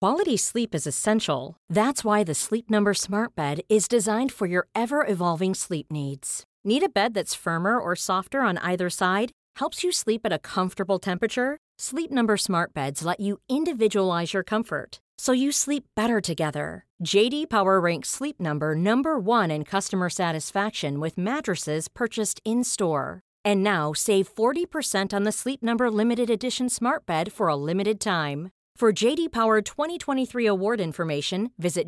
Quality sleep is essential. That's why the Sleep Number Smart Bed is designed for your ever-evolving sleep needs. Need a bed that's firmer or softer on either side? Helps you sleep at a comfortable temperature? Sleep Number Smart Beds let you individualize your comfort, so you sleep better together. J.D. Power ranks Sleep Number number 1 in customer satisfaction with mattresses purchased in-store. And now, save 40% on the Sleep Number Limited Edition Smart Bed for a limited time. For J.D. Power 2023 award information, visit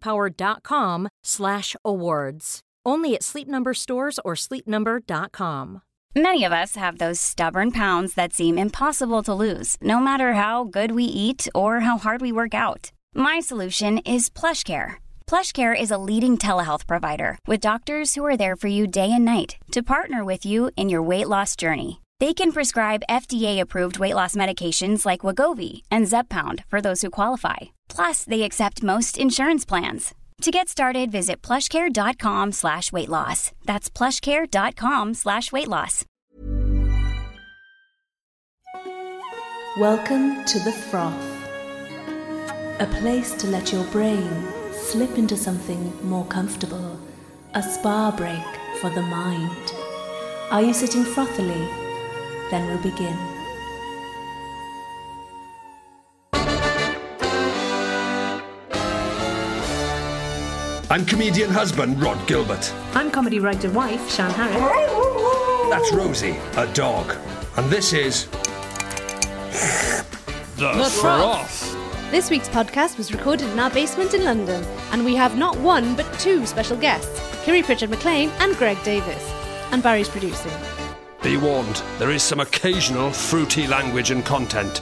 jdpower.com/awards. Only at Sleep Number stores or sleepnumber.com. Many of us have those stubborn pounds that seem impossible to lose, no matter how good we eat or how hard we work out. My solution is PlushCare. PlushCare is a leading telehealth provider with doctors who are there for you day and night to partner with you in your weight loss journey. They can prescribe FDA-approved weight loss medications like Wegovy and Zepbound for those who qualify. Plus, they accept most insurance plans. To get started, visit plushcare.com/weightloss. That's plushcare.com/weightloss. Welcome to The Froth, a place to let your brain slip into something more comfortable, a spa break for the mind. Are you sitting frothily? Then we'll begin. I'm comedian husband Rod Gilbert. I'm comedy writer wife Shan Harris. That's Rosie, a dog. And this is... The Froth. This week's podcast was recorded in our basement in London, and we have not one but two special guests, Kiri Pritchard McLean and Greg Davis. And Barry's producing. Be warned, there is some occasional fruity language and content.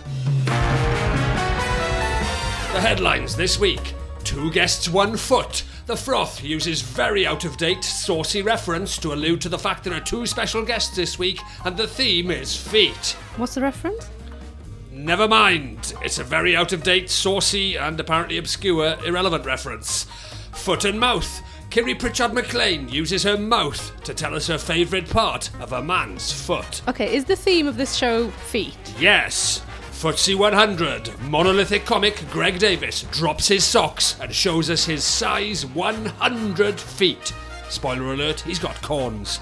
The headlines this week. 2 guests, 1 foot. The Froth uses very out-of-date, saucy reference to allude to the fact there are 2 special guests this week, and the theme is feet. What's the reference? Never mind. It's a very out-of-date, saucy, and apparently obscure, irrelevant reference. Foot and mouth. Kiri Pritchard McLean uses her mouth to tell us her favourite part of a man's foot. Okay, is the theme of this show feet? Yes. Footsie 100, monolithic comic Greg Davis drops his socks and shows us his size 100 feet. Spoiler alert, he's got corns.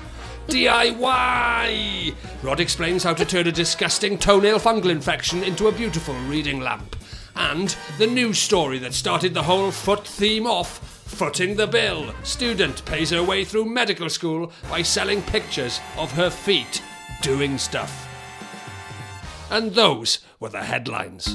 DIY! Rod explains how to turn a disgusting toenail fungal infection into a beautiful reading lamp. And the news story that started the whole foot theme off, footing the bill. Student pays her way through medical school by selling pictures of her feet doing stuff. And those were the headlines.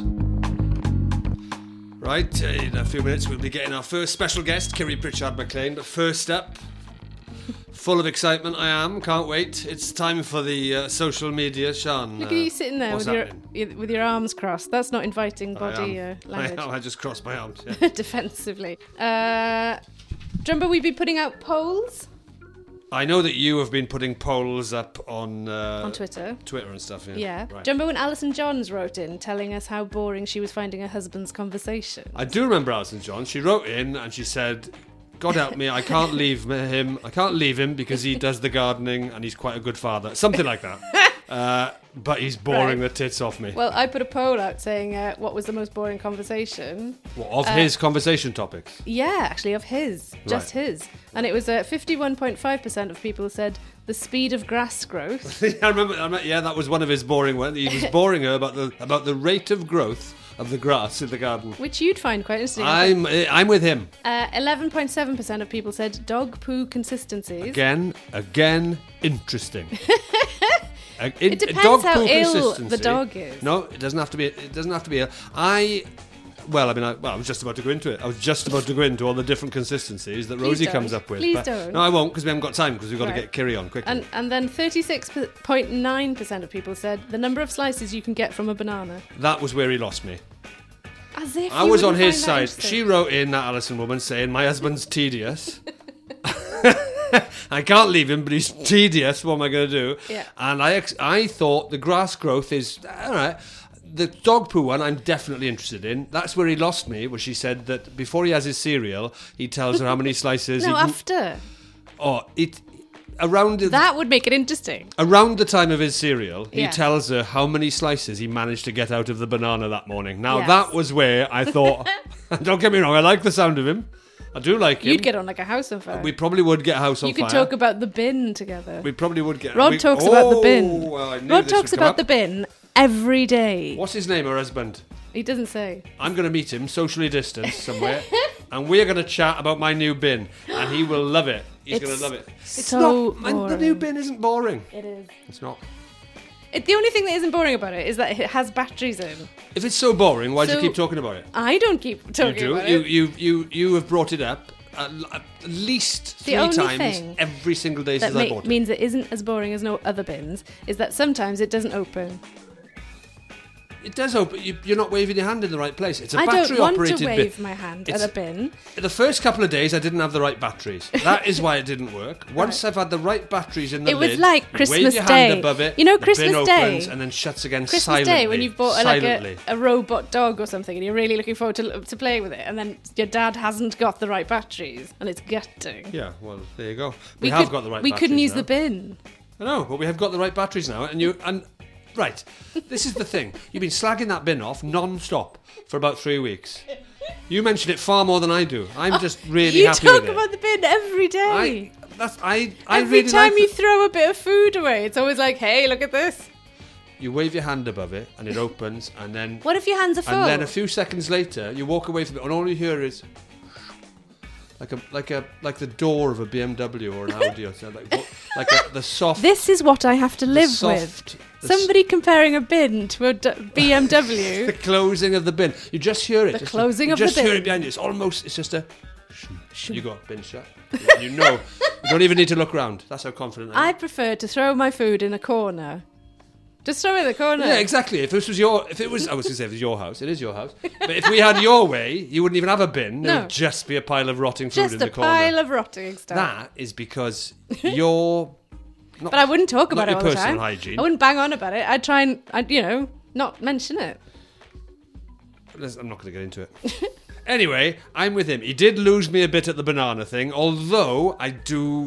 Right, in a few minutes we'll be getting our first special guest, Kiri Pritchard McLean. But first up, full of excitement I am, can't wait. It's time for the social media. Sean, look at you sitting there with your arms crossed. That's not inviting body language. I just crossed my arms, yeah. Defensively. Remember we've been putting out polls? I know that you have been putting polls up on Twitter. Twitter and stuff, yeah. Yeah. Right. Do you remember when Alison Johns wrote in telling us how boring she was finding her husband's conversation? I do remember Alison Johns. She wrote in and she said, God help me, I can't leave him. I can't leave him because he does the gardening and he's quite a good father. Something like that. But he's boring the tits off me. Well, I put a poll out saying what was the most boring conversation. What, of his conversation topics? Yeah, actually, of his. Just his. And it was 51.5% of people said the speed of grass growth. I remember, yeah, that was one of his boring ones. He was boring her about the rate of growth of the grass in the garden. Which you'd find quite interesting. I'm with him. 11.7% of people said dog poo consistencies. Again, interesting. It depends how ill the dog is. No, it doesn't have to be. It doesn't have to be ill. I was just about to go into it. I was just about to go into all the different consistencies that Rosie comes up with. Please don't. No, I won't, because we haven't got time, because we've got to get Kiri on quickly. And then 36.9% of people said the number of slices you can get from a banana. That was where he lost me. As if I was on his side. She wrote in, that Alison woman, saying, my husband's tedious. I can't leave him, but he's tedious. What am I going to do? Yeah. And I thought the grass growth is, all right. The dog poo one I'm definitely interested in. That's where he lost me, where she said that before he has his cereal, he tells her how many slices after. That would make it interesting. Around the time of his cereal, he tells her how many slices he managed to get out of the banana that morning. Now, that was where I thought, Don't get me wrong, I like the sound of him. I do like him. You'd get on like a house on fire. We probably would get a house on You fire. could talk about the bin together. We probably would get... Rod talks about the bin. Well, I knew Rod this talks would come about up. the bin every day. What's his name, her husband? He doesn't say. I'm going to meet him, socially distanced somewhere, and we're going to chat about my new bin, and he will love it. He's going to love it. It's so not... The boring. new bin isn't boring. It is. It's not. The only thing that isn't boring about it is that it has batteries in. If it's so boring, why do you So- keep talking about it? I don't keep talking You do. about it. You have brought it up at least The 3 only times thing every single day That since I bought it. means it isn't as boring as no other bins, is that sometimes it doesn't open. It does open. You're not waving your hand in the right place. It's a I don't want battery-operated to bin. wave my hand at It's- a bin. The first couple of days, I didn't have the right batteries. That is why it didn't work. Once I've had the right batteries in the It lid, was like you Christmas wave your Day. hand above it. You know the Christmas bin Day? opens and then shuts again Christmas silently. Day when you've bought silently. a robot dog or something and you're really looking forward to playing with it, and then your dad hasn't got the right batteries and it's gutting. Yeah, well, there you go. We have got the right. We batteries couldn't use now. the bin. I know, but we have got the right batteries now, and right. This is the thing. You've been slagging that bin off non-stop for about 3 weeks. You mention it far more than I do. I'm just really You happy talk with it. about the bin every day. I Every really time like you it. throw a bit of food away, it's always like, hey, look at this. You wave your hand above it, and it opens, and then What if your hands are full? and then a few seconds later, you walk away from it, and all you hear is like the door of a BMW or an Audi or something, the soft. This is what I have to live soft- with. Somebody comparing a bin to a the BMW. closing of the bin. You just hear it. The closing of the You just hear bin. it behind you. It's just a. You got bin shut. You know. You don't even need to look around. That's how confident I I am. prefer to throw my food in a corner. Just throw it in the corner. Yeah, exactly. If it was your house, it is your house. But if we had your way, you wouldn't even have a bin. There No. would just be a pile of rotting food Just in the a corner. pile of rotting stuff. That is because you're. Not, But I wouldn't talk about not it your all the personal time. hygiene. I wouldn't bang on about it. I'd try and, not mention it. I'm not going to get into it. Anyway, I'm with him. He did lose me a bit at the banana thing, although I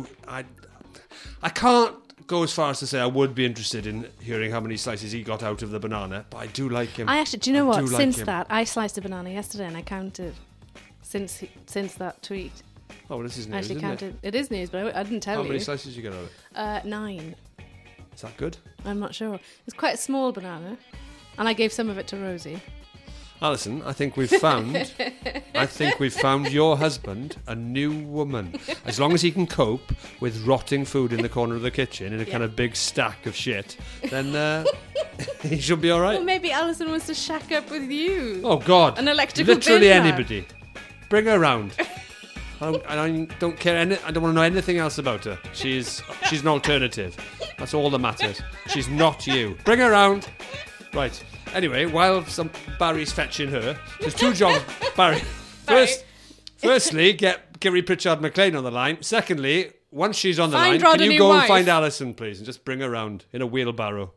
can't go as far as to say I would be interested in hearing how many slices he got out of the banana, but I do like him. I actually, do you know what? do like Since him. that, I sliced a banana yesterday and I counted. Since that tweet, Oh, well, this is I news, actually isn't counted. it? It is news, but I didn't tell How you. many slices did you get out of it? 9. Is that good? I'm not sure. It's quite a small banana, and I gave some of it to Rosie. Alison, I think we've found your husband a new woman. As long as he can cope with rotting food in the corner of the kitchen in a kind of big stack of shit, then he should be all right. Well, maybe Alison wants to shack up with you. Oh God! An electrical Literally bin man. anybody. Bring her around. I don't care. I don't want to know anything else about her. She's an alternative. That's all that matters. She's not you. Bring her around. Right. Anyway, while Barry's fetching her, there's 2 jobs. Barry. Firstly, get Kiri Pritchard McLean on the line. Secondly, once she's on the Find line, Rod can a you new go wife. and find Alison, please, and just bring her around in a wheelbarrow.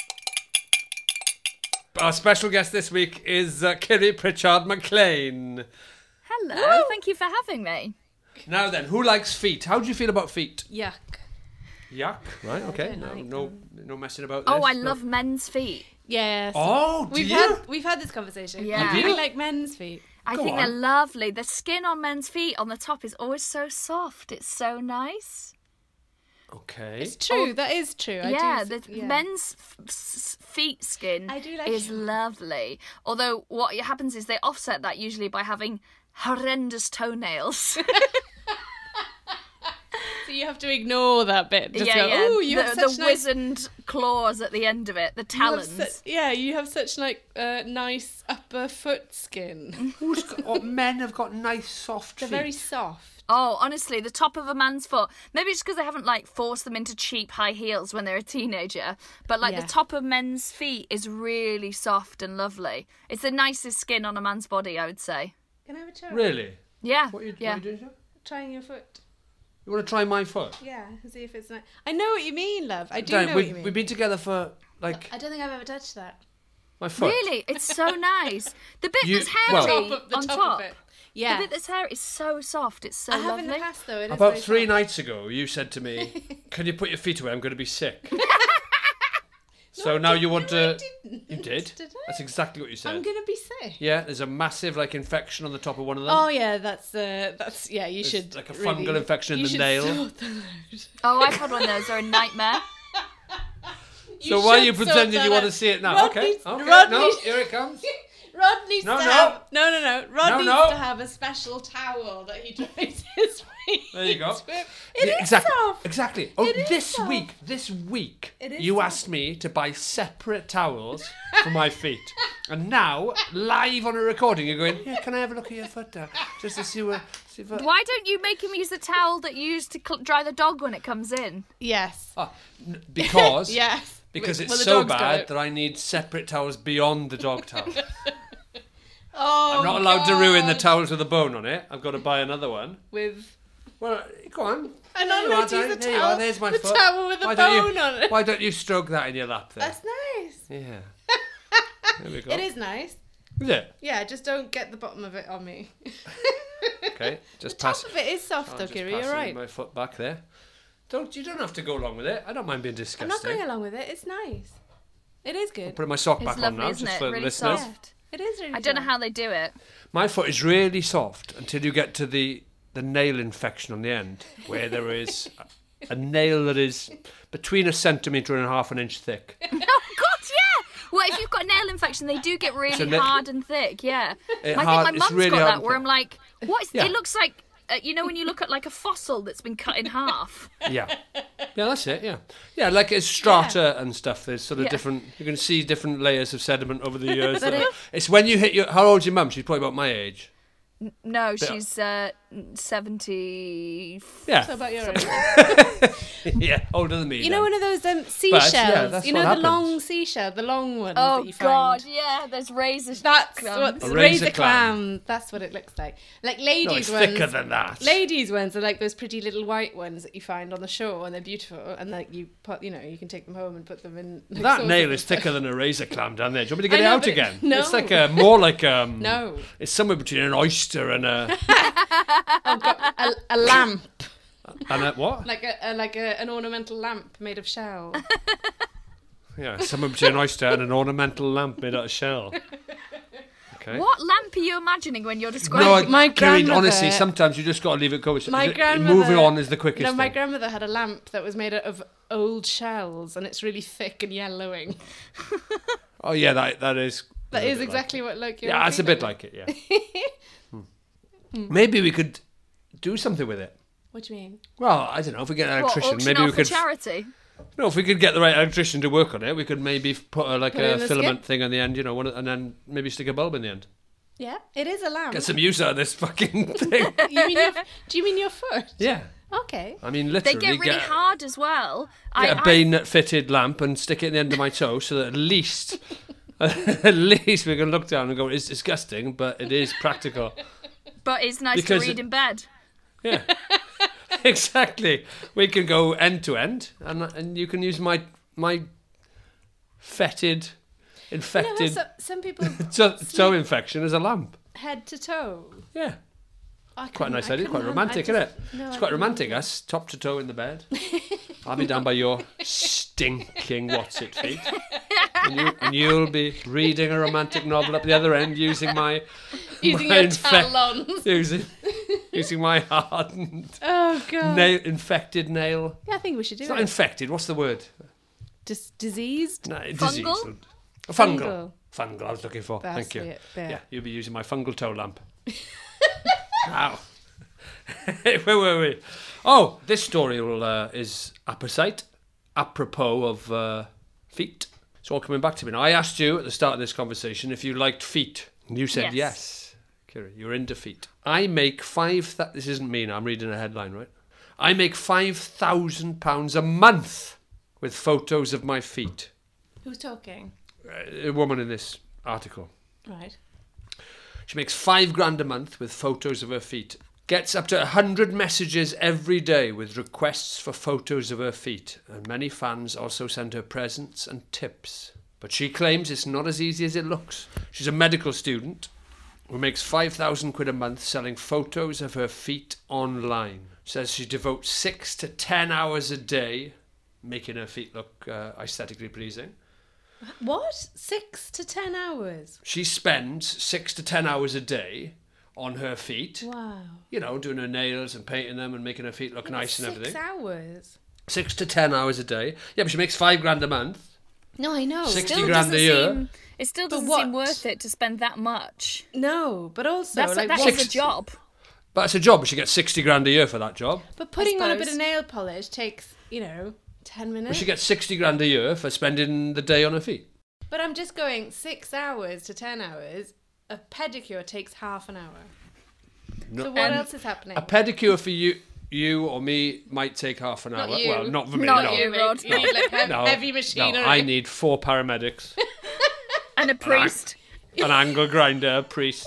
Our special guest this week is Kiri Pritchard McLean. Hello, thank you for having me. Now then, who likes feet? How do you feel about feet? Yuck. Yuck. Right, okay. don't like No messing about this. Oh, I No. love men's feet. Yes. Oh, do you? We've had this conversation. Yeah. I really like men's feet. I Go think on. they're lovely. The skin on men's feet on the top is always so soft. It's so nice. Okay. It's true. That is true. Men's feet skin I do like is them. lovely. Although what happens is they offset that usually by having horrendous toenails. So you have to ignore that bit. Just go, yeah. ooh, you have the such nice... wizened claws at the end of it, the you have talons. you have such nice upper foot skin. Men have got nice soft They're feet. very soft. Oh, honestly, the top of a man's foot. Maybe it's because they haven't forced them into cheap high heels when they're a teenager. But Yeah. the top of men's feet is really soft and lovely. It's the nicest skin on a man's body, I would say. Can I have a try? Really? Yeah. What are you yeah. doing, sir? Trying your foot. You want to try my foot? Yeah, see if it's nice. I know what you mean, love. I do know what you mean. We've been together for, I don't think I've ever touched that. my foot. Really, it's so nice. The bit You- that's well- hairy The on top top. of it. Yeah. The bit that's hairy is so soft. It's so I have lovely. in the past, though. It is About very 3 soft. nights ago, you said to me, can you put your feet away? I'm going to be sick. So now you want to... didn't. You did? Did I? That's exactly what you said. I'm going to be sick. Yeah, there's a massive infection on the top of one of them. Oh yeah, that's yeah. You There's should like a really- fungal infection in you the should nail. sort that out. Oh, I've had one of those. They're a nightmare. So why are you should sort pretending that you want to out. see it now? Rod Okay. needs- Okay. Rod No, needs- here it comes. Rod needs No, to no. have no. Rod No, needs no. to have a special towel that he dries his feet. There you go. with. It Yeah, is exactly. soft. Exactly. Oh, It is this soft. week, It is you soft. asked me to buy separate towels for my feet, and now live on a recording, you're going, "Yeah, can I have a look at your foot now, just to see what?" Why don't you make him use the towel that you use to dry the dog when it comes in? Yes. Because Yes. because Well, it's the so dog's got bad it. that I need separate towels beyond the dog towel. Oh, I'm not allowed to ruin the God. towels with a bone on it. I've got to buy another one. With Well, go on. I'm There not you allowed are, to use darling. the There you towel. are. There's my the foot. towel with a Why don't bone you- on it. Why don't you stroke that in your lap there? That's nice. Yeah. There we go. It is nice. Is it? Yeah, just don't get the bottom of it on me. Okay. Just Top pass. of it is soft I'll though, just Kiri. pass You're it right. My foot back there. You don't have to go along with it. I don't mind being disgusting. I'm not going along with it. It's nice. It is good. Putting my sock It's back lovely, on now, isn't just it? for Really listeners. soft. It is really I don't know soft. how they do it. My foot is really soft until you get to the nail infection on the end, where there is a nail that is between 1.5 centimetre and an inch thick. Oh, God, yeah! Well, if you've got a nail infection, they do get really na- hard and thick, yeah. It I hard- think it's my mum's really got hard that, and where thick. I'm like, what is... Yeah. It looks like, you know when you look at like a fossil that's been cut in half? Yeah. Yeah, that's it, yeah. Yeah, like it's strata and stuff. There's sort of Yeah. different... You can see different layers of sediment over the years. It's when you hit your... How old's your mum? She's probably about my age. No, she's 70... Yeah. So about your age. Yeah, older than me. You know one of those seashells? that's you know what the happens. long seashell, the long ones Oh, that you God, find. yeah, there's razor That's clams. what A razor razor clam. clam. That's what it looks like. Like No, ladies it's ones. thicker than that. Ladies ones are like those pretty little white ones that you find on the shore, and they're beautiful. And like you put, you can take them home and put them in. Like, That sauces nail and is stuff. thicker than a razor clam down there. Do you want me to get I it know, out but- again? no. It's like more like No. It's somewhere between an oyster and a A lamp, what? like an ornamental lamp made of shell. Yeah, somewhere between an oyster and an ornamental lamp made out of shell. Okay. What lamp are you imagining when you're describing No, it? My Karen, grandmother- honestly, sometimes you just got to leave it go. My grandmother. Moving on is the quickest No, my thing. grandmother had a lamp that was made out of old shells, and it's really thick and yellowing. Oh yeah, that is. That a is bit exactly like what like. it. Yeah, it's a bit like it. Yeah. Maybe we could do something with it. What do you mean? Well, I don't know. If we get an What, electrician, auction maybe we off could. for charity? No, if we could get the right electrician to work on it, we could maybe put a Put it in the filament thing on the end, and then maybe stick a bulb in the end. Yeah, it is a lamp. Get some use out of this fucking thing. Do you mean your foot? Yeah. Okay. I mean, They literally get really hard as well. get a bayonet-fitted lamp and stick it in the end of my toe, so that at least we can look down and go, it's disgusting, but it is practical. But it's nice Because- to read in bed. Yeah. Exactly. We can go end to end, and you can use my fetid, infected Some people toe infection as a lamp. head to toe. Yeah. I Quite a nice I idea. couldn't Quite have- romantic, I isn't it? just- no, It's I quite couldn't romantic, us, top to toe in the bed. I'll be down by your stinking what's it feet. And you'll be reading a romantic novel at the other end using my Using my your talons. using my hardened Oh god. infected nail. Yeah, I think we should do It's not it. infected. What's the word? Diseased. No, Fungal? disease. Fungal. Fungal. I was looking for. That's Thank you. it, yeah. Yeah, you'll be using my fungal toe lamp. Now, where were we? Oh, this story is apropos of feet. It's all coming back to me now. I asked you at the start of this conversation if you liked feet, and you said yes. Kira, you're into feet. I make this isn't me now, I'm reading a headline, right? I make £5,000 a month with photos of my feet. Who's talking? A woman in this article. Right. She makes £5,000 a month with photos of her feet. Gets up to 100 messages every day with requests for photos of her feet. And many fans also send her presents and tips. But she claims it's not as easy as it looks. She's a medical student who makes £5,000 a month selling photos of her feet online. Says she devotes 6 to 10 hours a day making her feet look aesthetically pleasing. What? 6 to 10 hours? She spends 6 to 10 hours a day on her feet. Wow. You know, doing her nails and painting them and making her feet look nice and everything. 6 hours? 6 to 10 hours a day. Yeah, but she makes $5,000 a month. No, I know. 60 Still grand a doesn't year. It still But doesn't what? seem worth it to spend that much. No, but also... That is what- a job. But it's a job. She gets $60,000 a year for that job. But putting on a bit suppose. of nail polish takes, 10 minutes. But she gets $60,000 a year for spending the day on her feet. But I'm just going 6 hours to 10 hours. A pedicure takes half an hour. No. So what else is happening? A pedicure for you or me might take half an hour. Not you. Well, not for me. Not no. you, Rod. You need like No. heavy machinery. No, I need 4 paramedics, And a priest. an angle grinder, a priest.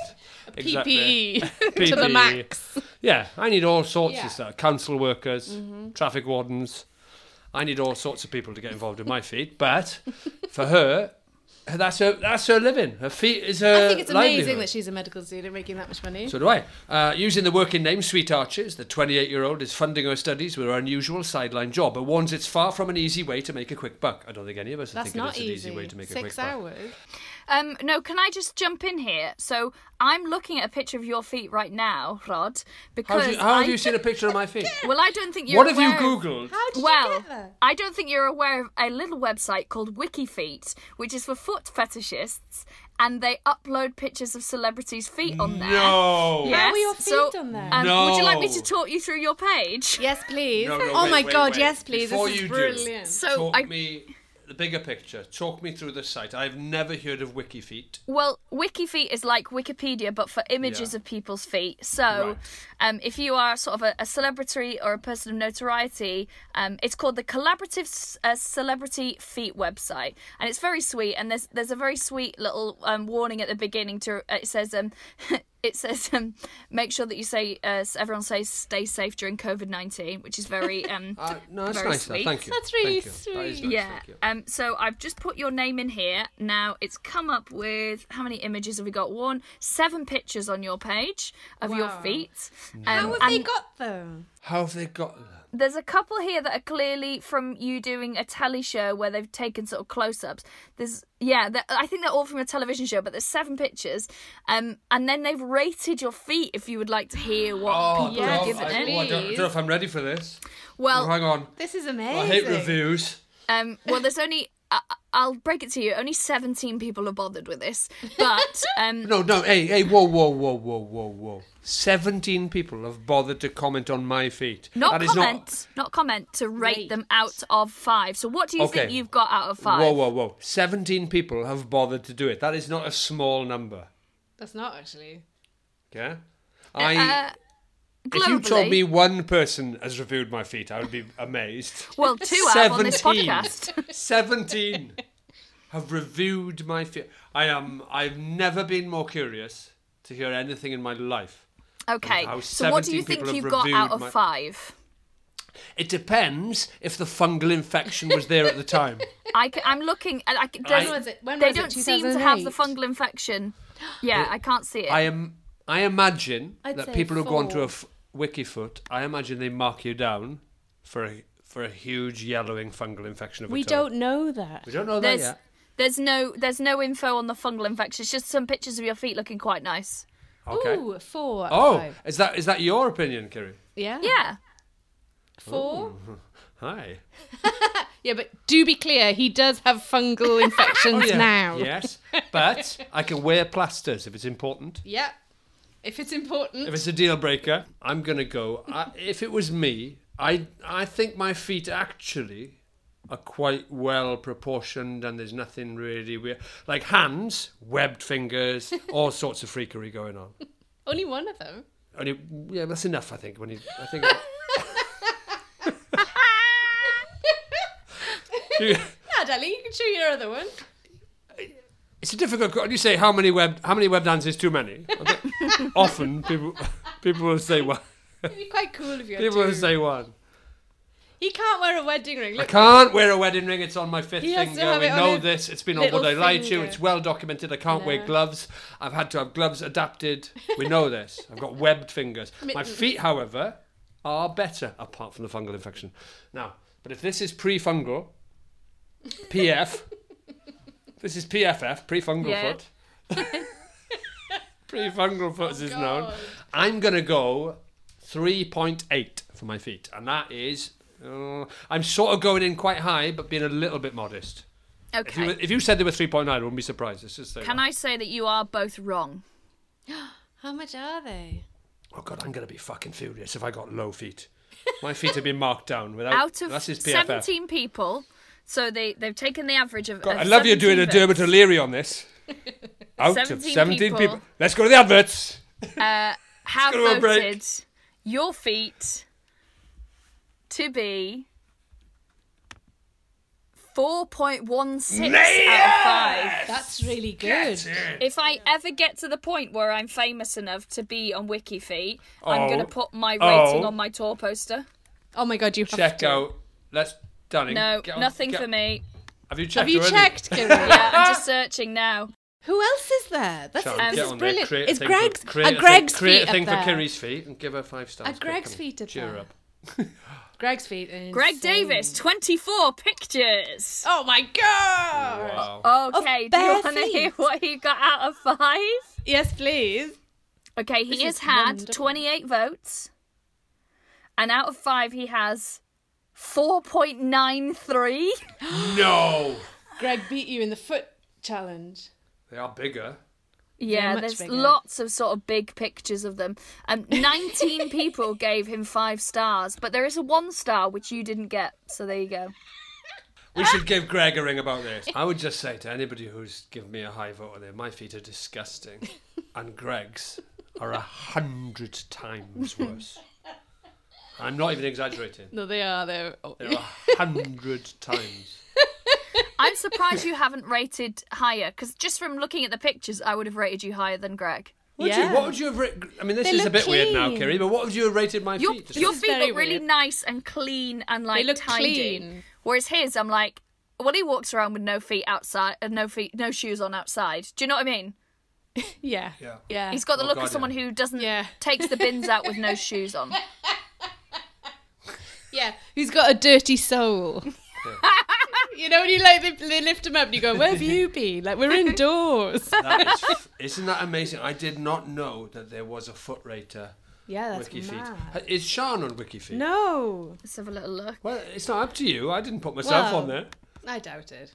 PPE PPE. to the max. Yeah, I need all sorts Yeah. of stuff. Council workers, traffic wardens. I need all sorts of people to get involved in my feet. But for her, that's her living. Her feet is her I think it's amazing livelihood. that she's a medical student making that much money. So do I. Using the working name Sweet Arches, the 28-year-old is funding her studies with her unusual sideline job, but warns it's far from an easy way to make a quick buck. I don't think any of us are That's thinking not it's an easy way to make a quick 6 buck. hours. No, can I just jump in here? So I'm looking at a picture of your feet right now, Rod, because How have you seen a picture of my feet? Well, I don't think you're What have you aware of- Googled? How did Well, you get that? I don't think you're aware of a little website called WikiFeet, which is for foot fetishists, and they upload pictures of celebrities' feet on there. No. Yes. How are your feet so, on there? Would you like me No. to talk you through your page? Yes, please. No, oh wait, my wait, god, wait. yes, please. Before this is you do, brilliant. So Talk me the bigger picture. Talk me through the site. I've never heard of WikiFeet. Well, WikiFeet is like Wikipedia, but for images Yeah. of people's feet. So, if you are sort of a celebrity or a person of notoriety, it's called the Collaborative Celebrity Feet website, and it's very sweet. And there's a very sweet little warning at the beginning. It says It says, make sure that you say, everyone says, stay safe during COVID-19, which is very, No, that's very nice. sweet. Thank you. That's really Thank you. That is sweet. nice, Yeah. thank you. So I've just put your name in here. Now it's come up with, how many images have we got? 7 pictures on your page of your Wow. feet. How have they and got them? How have they got that? There's a couple here that are clearly from you doing a telly show where they've taken sort of close-ups. I think they're all from a television show, but there's 7 pictures. And then they've rated your feet if you would like to hear what people yes, have given I it. don't know if I'm ready for this. Well, Oh, hang on. This is amazing. I hate reviews. Well, there's only... I'll break it to you. Only 17 people have bothered with this, but No, hey, whoa. 17 people have bothered to comment on my feet. not That is comment to rate Rate. them out of 5. So what do you think Okay. you've got out of 5? Whoa. 17 people have bothered to do it. That is not a small number. That's not actually. Okay? Globally, If you told me one person has reviewed my feet, I would be amazed. well, 2 have on this 17. podcast. 17 have reviewed my feet. I've never been more curious to hear anything in my life. Okay, How so what do you 17 think people have you've got out of reviewed 5? It depends if the fungal infection was there at the time. I'm looking. When was it? They don't seem to have the 2008? fungal infection. Yeah, I can't see it. I imagine I'd that say people who go onto 4. Wikifoot, I imagine they mark you down for a huge yellowing fungal infection of a We toe. don't know that. We don't know that there's yet. there's no info on the fungal infection. It's just some pictures of your feet looking quite nice. Okay. Ooh, 4 out Oh, of 5. is that your opinion, Kiri? Yeah. Yeah. 4? Hi. Yeah, but do be clear, he does have fungal infections now. Yes, but I can wear plasters if it's important. Yeah. If it's important. If it's a deal breaker, I'm gonna go. If it was me, I think my feet actually are quite well proportioned, and there's nothing really weird. Like hands, webbed fingers, all sorts of freakery going on. Only one of them. Only, yeah, that's enough. I think I think. No, darling, you can show your other one. It's a difficult. When you say how many webbed hands is too many, often people will say one. It'd be quite cool if you had People will two. say one. He can't wear a wedding ring. I Look, can't wear a wedding ring. It's on my 5th He has to finger. have We it on know his this. It's been on little Would I Lie to You. finger. It's well documented. I can't wear No. gloves. I've had to have gloves adapted. We know this. I've got webbed fingers. My feet, however, are better, apart from the fungal infection. Now, but if this is pre-fungal, PF, This is PFF, pre-fungal Yeah. foot. Pre-fungal foot as is known. I'm going to go 3.8 for my feet. And that is... I'm sort of going in quite high, but being a little bit modest. Okay. If you said they were 3.9, I wouldn't be surprised. Let's just say Can I say that you are both wrong? How much are they? Oh, God, I'm going to be fucking furious if I got low feet. My feet have been marked down without... Out of that's his PFF. 17 people, so they've taken the average of... God, of I love you doing a 17 Dermot votes. O'Leary on this. Out 17 of 17 people. people. Let's go to the adverts. Have go to a break. voted your feet to be 4.16 out of 5. That's really good. If I ever get to the point where I'm famous enough to be on WikiFeet, I'm going to put my rating on my tour poster. Oh my God, you have Check to. out. Let's... Darling. No, get on- nothing get- for me. Have you checked Have you already? checked, Kiri? Yeah, I'm just searching now. Who else is there? That's Sean, this get is on there, brilliant. create a It's thing Greg's. for- create a Greg's thing, create feet a thing up for there. Kiri's feet and give her 5 stars. At Greg's Come on, feet up cheer her there. up. Greg's feet. Are Greg insane. Davis, 24 pictures. Oh my God! Wow. Okay, Of do you bare want to hear feet. what he got out of 5? Yes, please. Okay, This he has is had wonderful. 28 votes, and out of 5 he has 4.93. No. Greg beat you in the foot challenge. They are bigger. Yeah, much there's bigger. lots of sort of big pictures of them. 19 people gave him 5 stars, but there is a 1 star which you didn't get, so there you go. We should give Greg a ring about this. I would just say to anybody who's given me a high vote on there, my feet are disgusting. And Greg's are 100 times worse. I'm not even exaggerating. No, they are. They're 100 times. I'm surprised you haven't rated higher, because just from looking at the pictures, I would have rated you higher than Greg. Would Yeah. you? What would you have rated? I mean, this They is a look bit weird now, clean. Kiri, but what would you have rated my Your, feet? your is feet very look really weird. nice and clean and like look tidy. clean. Whereas his, I'm like, well, he walks around with no feet outside, no shoes on outside. Do you know what I mean? yeah. Yeah. Yeah. He's got the Oh, look God, of someone yeah. who doesn't Yeah. takes the bins out with no shoes on. Yeah. Who's got a dirty soul? You know when you they lift him up and you go, "Where have you been?" Like we're indoors. That is, isn't that amazing? I did not know that there was a foot rater. Yeah, that's WikiFeet. mad. Is Sean on WikiFeet? No, Let's have a little look. Well, it's not up to you. I didn't put myself Well, on there. I doubt it.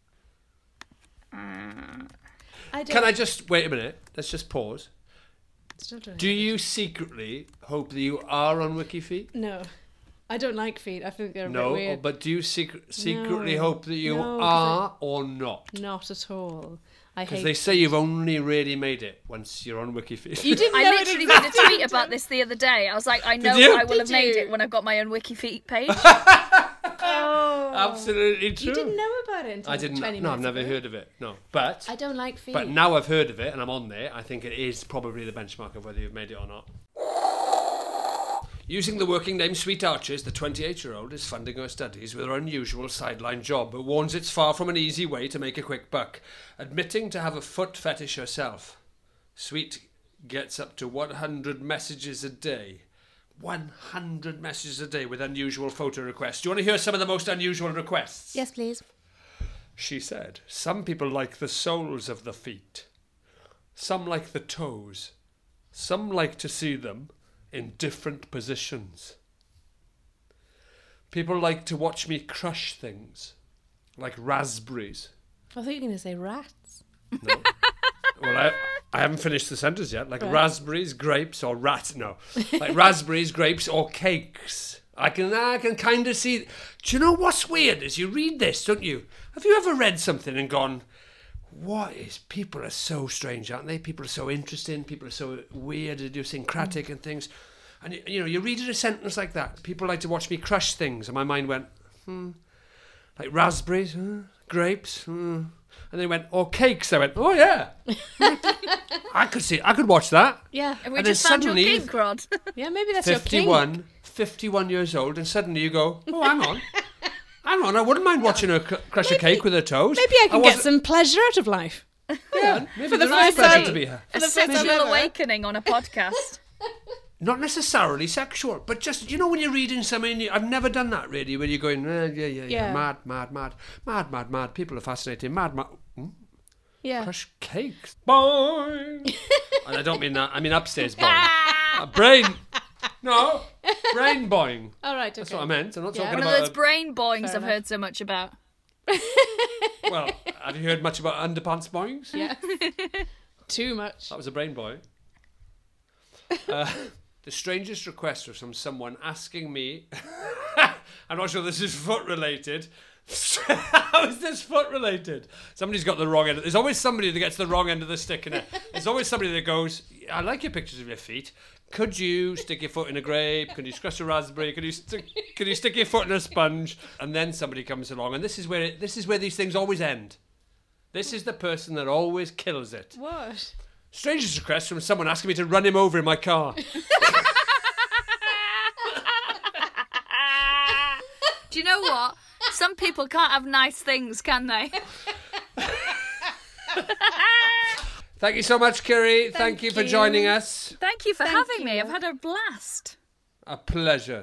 I don't. Can I just wait a minute? Let's just pause. Still don't Do you secretly hope that you are on WikiFeet? No, I don't like feet. I think they're a bit No, weird. but do you secretly No. hope that you No, 'cause are or not? Not at all. I Because hate. they say you've only really made it once you're on WikiFeet. You didn't I know literally it made a existed. tweet about this the other day. I was like, I know you? I will have Did made you? it when I've got my own WikiFeet page. Absolutely true. You didn't know about it until I didn't. 20 No, I've minutes never ago. heard of it. No, but I don't like feet. but now I've heard of it and I'm on there. I think it is probably the benchmark of whether you've made it or not. Using the working name Sweet Arches, the 28-year-old is funding her studies with her unusual sideline job, but warns it's far from an easy way to make a quick buck. Admitting to have a foot fetish herself, Sweet gets up to 100 messages a day. 100 messages a day with unusual photo requests. Do you want to hear some of the most unusual requests? Yes, please. She said, some people like the soles of the feet. Some like the toes. Some like to see them in different positions. People like to watch me crush things, like raspberries. I thought you were going to say rats. No. Well, I haven't finished the sentence yet. Like raspberries, grapes, or no. Like raspberries, grapes, or cakes. I can kind of see. Do you know what's weird? Is you read this, don't you? Have you ever read something and gone, what is, people are so strange, aren't they? People are so interesting, people are so weird, idiosyncratic and things. And you know, you read a sentence like that, people like to watch me crush things, and my mind went, like raspberries, grapes, and then it went, or cakes. I went, oh yeah. I could watch that. Yeah. And we And then just found your suddenly- kink, Rod. Yeah, maybe that's your 51 years old, and suddenly you go, oh, hang on, I wouldn't mind watching her crush a cake with her toes. Maybe I can get some pleasure out of life. Yeah, maybe the there is first pleasure time. to be here. A the first time sexual ever. awakening on a podcast. Not necessarily sexual, but just, you know, when you're reading something, I've never done that really, where you're going, yeah, Yeah. mad, people are fascinating, mad. Yeah. Crush cakes. Boing. And I don't mean that. I mean upstairs boing. Brain. No. Brain boing. All right, okay. That's what I meant. I'm not talking One about... of those brain boings Fair I've enough. heard so much about. Well, have you heard much about underpants boings? Yeah. Too much. That was a brain boing. The strangest request was from someone asking me... I'm not sure this is foot related. How is this foot related? Somebody's got the wrong end. There's always somebody that gets the wrong end of the stick in it. There's always somebody that goes, I like your pictures of your feet. Could you stick your foot in a grape? Could you scratch a raspberry? Could you stick your foot in a sponge? And then somebody comes along, and this is where these things always end. This is the person that always kills it. What? Strangest request from someone asking me to run him over in my car. Do you know what? Some people can't have nice things, can they? Thank you so much, Kiri. Thank you for joining us. Thank you for having me. I've had a blast. A pleasure.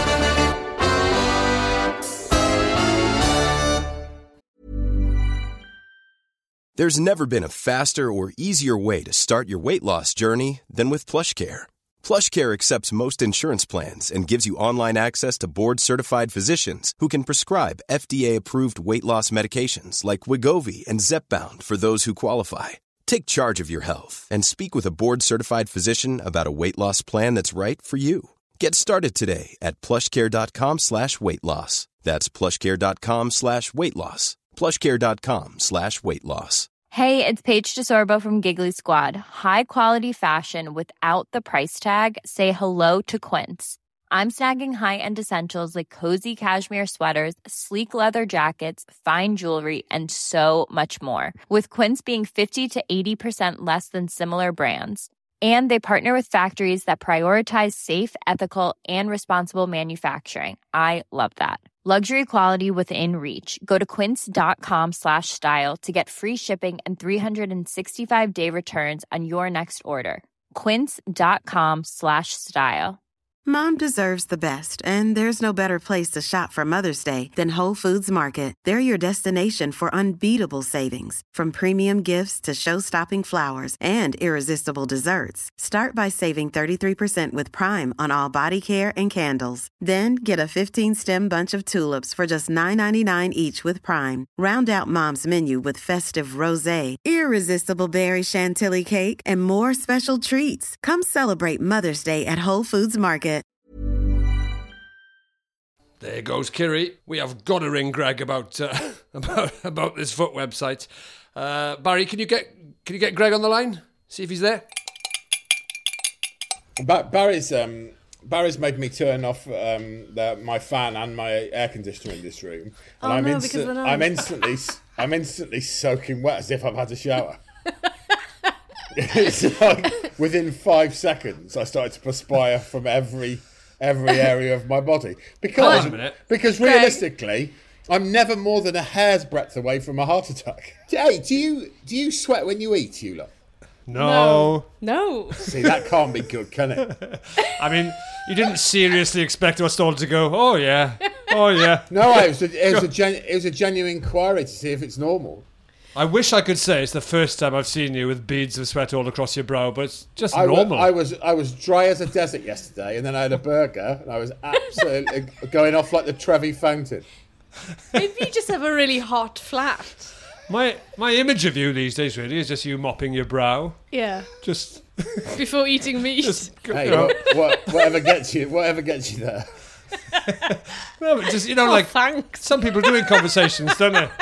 There's never been a faster or easier way to start your weight loss journey than with PlushCare. PlushCare accepts most insurance plans and gives you online access to board-certified physicians who can prescribe FDA-approved weight loss medications like Wegovy and Zepbound for those who qualify. Take charge of your health and speak with a board-certified physician about a weight loss plan that's right for you. Get started today at plushcare.com/weight loss. That's plushcare.com/weight loss. plushcare.com/weight loss. Hey, it's Paige DeSorbo from Giggly Squad. High quality fashion without the price tag. Say hello to Quince. I'm snagging high-end essentials like cozy cashmere sweaters, sleek leather jackets, fine jewelry, and so much more. With Quince being 50 to 80% less than similar brands. And they partner with factories that prioritize safe, ethical, and responsible manufacturing. I love that. Luxury quality within reach. Go to quince.com/style to get free shipping and 365-day returns on your next order. Quince.com/style. Mom deserves the best, and there's no better place to shop for Mother's Day than Whole Foods Market. They're your destination for unbeatable savings, from premium gifts to show-stopping flowers and irresistible desserts. Start by saving 33% with Prime on all body care and candles. Then get a 15-stem bunch of tulips for just $9.99 each with Prime. Round out Mom's menu with festive rosé, irresistible berry chantilly cake, and more special treats. Come celebrate Mother's Day at Whole Foods Market. There goes Kiri. We have got to ring Greg about about this foot website. Barry, can you get Greg on the line? See if he's there. Barry's made me turn off my fan and my air conditioner in this room, and because of the noise. I'm instantly soaking wet as if I've had a shower. It's like within 5 seconds, I started to perspire from every area of my body because realistically, I'm never more than a hair's breadth away from a heart attack. Hey, do you sweat when you eat, you lot? No. See, that can't be good, can it? I mean, you didn't seriously expect us all to go, oh yeah. No, it was a genuine inquiry to see if it's normal. I wish I could say it's the first time I've seen you with beads of sweat all across your brow, but it's just normal. I was dry as a desert yesterday, and then I had a burger, and I was absolutely going off like the Trevi Fountain. Maybe you just have a really hot flat. My image of you these days really is just you mopping your brow. Yeah. Just before eating meat. Hey, whatever gets you there. No, but just like thanks. Some people doing conversations, don't they?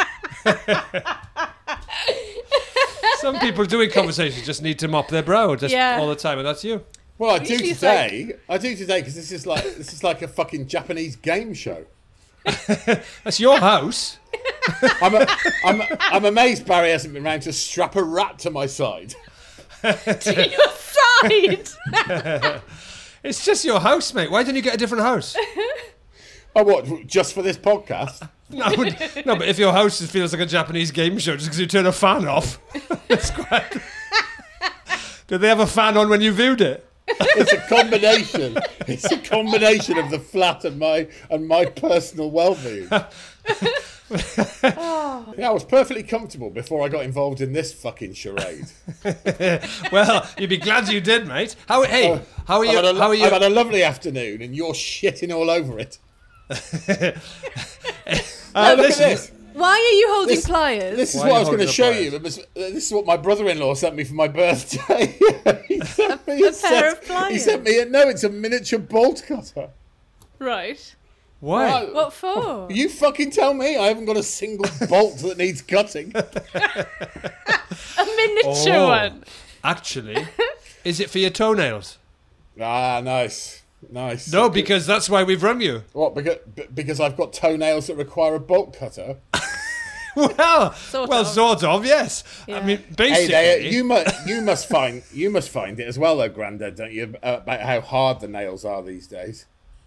Some people doing conversations just need to mop their brow all the time, and that's you. Well, I do today because this is like a fucking Japanese game show. That's your house. I'm amazed Barry hasn't been around to strap a rat to my side. To your side. It's just your house, mate. Why didn't you get a different house? Oh, what? Just for this podcast? No, but if your house feels like a Japanese game show just because you turn a fan off, that's quite... Did they have a fan on when you viewed it? It's a combination. It's a combination of the flat and my personal well-being. Yeah, I was perfectly comfortable before I got involved in this fucking charade. Well, you'd be glad you did, mate. How are you? I've had a lovely afternoon, and you're shitting all over it. Look at this. Why are you holding pliers? This is what I was going to show you. This is what my brother-in-law sent me for my birthday. He sent me a pair of pliers. He sent me it's a miniature bolt cutter. Right. Why? What for? You fucking tell me. I haven't got a single bolt that needs cutting. A miniature one. Actually, is it for your toenails? Ah, nice. No, because that's why we've rung you. What? Because I've got toenails that require a bolt cutter. Well, sort of, yes. Yeah. I mean, basically, hey, you must find it as well, though, Grandad, don't you? About how hard the nails are these days.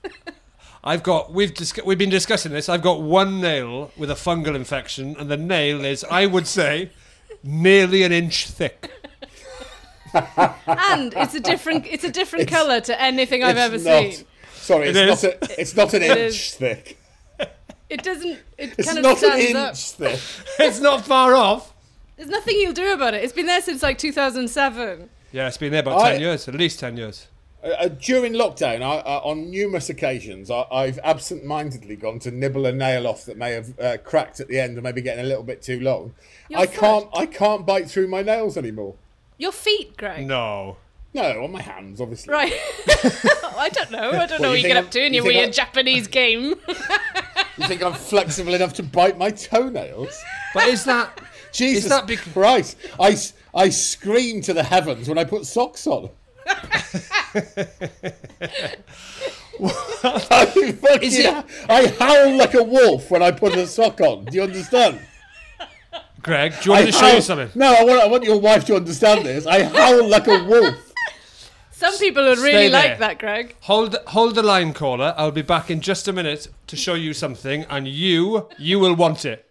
We've been discussing this. I've got one nail with a fungal infection, and the nail is, I would say, nearly an inch thick. And it's a different colour to anything I've ever seen. Sorry, it's not an inch thick. It doesn't. It's kind of not stands an up. inch thick. It's not far off. There's nothing you'll do about it. It's been there since like 2007. Yeah, it's been there about 10 years, at least 10 years. During lockdown, on numerous occasions, I've absent-mindedly gone to nibble a nail off that may have cracked at the end and maybe getting a little bit too long. I can't bite through my nails anymore. Your feet, Greg? No, on my hands, obviously. Right. I don't know what you get up to in your weird Japanese game. You think I'm flexible enough to bite my toenails? But is that... Jesus Christ. I scream to the heavens when I put socks on. I howl like a wolf when I put a sock on. Do you understand? Greg, do you want me to show you something? No, I want your wife to understand this. I howl like a wolf. Some people would really like that, Greg. Hold the line, caller. I'll be back in just a minute to show you something, and you will want it.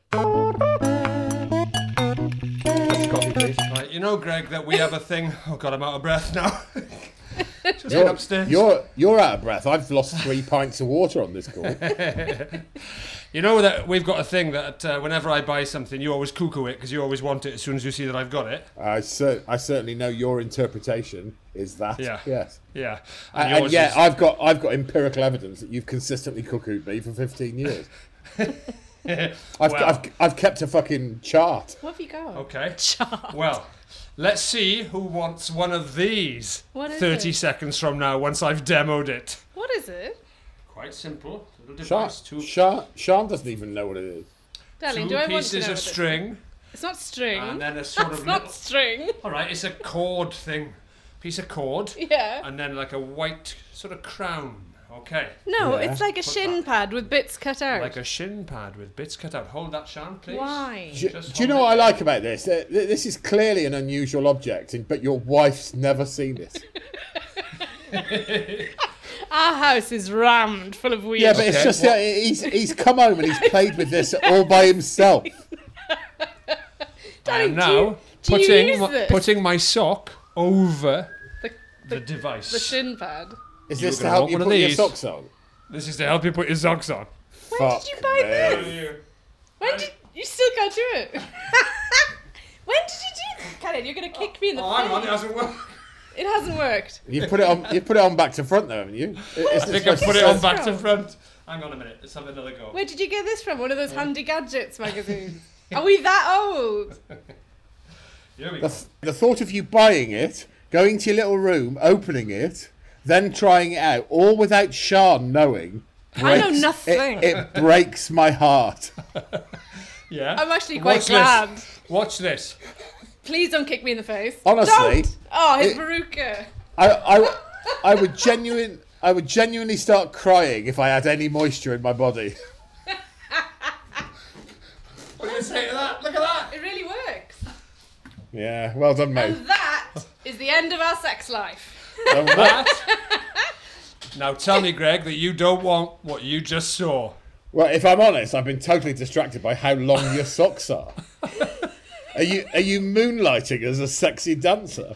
Coffee, please. Right, you know, Greg, that we have a thing. Oh God, I'm out of breath now. Just upstairs. You're out of breath. I've lost 3 pints of water on this call. You know that we've got a thing that whenever I buy something, you always cuckoo it because you always want it as soon as you see that I've got it. I certainly know your interpretation is that. Yeah. Yes. Yeah. And yeah, I've got empirical evidence that you've consistently cuckooed me for 15 years. I've kept a fucking chart. What have you got? Okay. Chart. Well, let's see who wants one of these 30 seconds from now once I've demoed it. What is it? Quite simple. Little device. Sean doesn't even know what it is. Darling, two pieces of string. It's not string. And then a sort of not string. All right, it's a cord thing. Piece of cord. Yeah. And then like a white sort of crown. Okay. No, it's like a shin pad with bits cut out. Like a shin pad with bits cut out. Hold that, Sean, please. Why? Do you know what I like about this? This is clearly an unusual object, but your wife's never seen it. Our house is rammed full of weird. Yeah, but it's just he's come home and he's played with this all by himself. Darling, now putting my sock over the device. The shin pad. Is this to help you put your socks on? This is to help you put your socks on. When did you buy this? When did you still can't do it? When did you do this? Karen, you're going to kick me in the face. Hang on, it hasn't worked. It hasn't worked. You've put it on back to front, though, haven't you? I think I've put it on back to front. Hang on a minute. Let's have another go. Where did you get this from? One of those Handy Gadgets magazines? Are we that old? Here we go. The thought of you buying it, going to your little room, opening it, then trying it out, all without Sean knowing. I know nothing. It breaks my heart. Yeah. I'm actually quite glad. Watch this. Please don't kick me in the face. Honestly. Don't! Oh, his Veruca. I would genuinely start crying if I had any moisture in my body. What do you say to that? Look at that. It really works. Yeah, well done, mate. And that is the end of our sex life. Now tell me, Greg, that you don't want what you just saw. Well, if I'm honest, I've been totally distracted by how long your socks are. Are you moonlighting as a sexy dancer?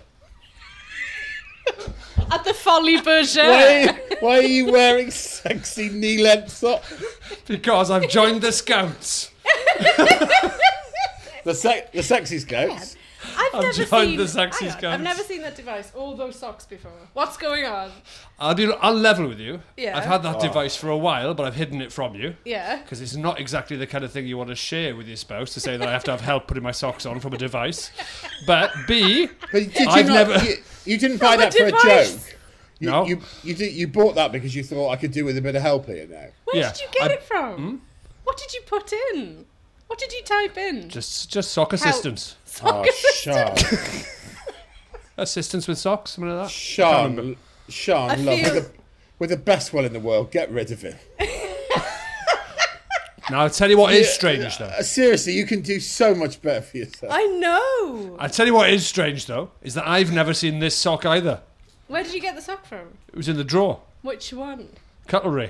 At the Folie Bergère. Why are you wearing sexy knee-length socks? Because I've joined the Scouts. The sexy scouts. I've joined the sexy scouts. I've never seen that device, all those socks before. What's going on? I'll level with you. Yeah. I've had that device for a while, but I've hidden it from you. Yeah. Because it's not exactly the kind of thing you want to share with your spouse, to say that I have to have help putting my socks on from a device. But B, you didn't buy that for a joke. No. You bought that because you thought I could do with a bit of help here now. Where did you get it from? What did you put in? What did you type in? Just sock assistance. Sock assistance. Assistance with socks, something like that. Sean, love, with the best one in the world, get rid of him. Now, I'll tell you what is strange, though. Seriously, you can do so much better for yourself. I know. I'll tell you what is strange, though, is that I've never seen this sock either. Where did you get the sock from? It was in the drawer. Which one? Cutlery.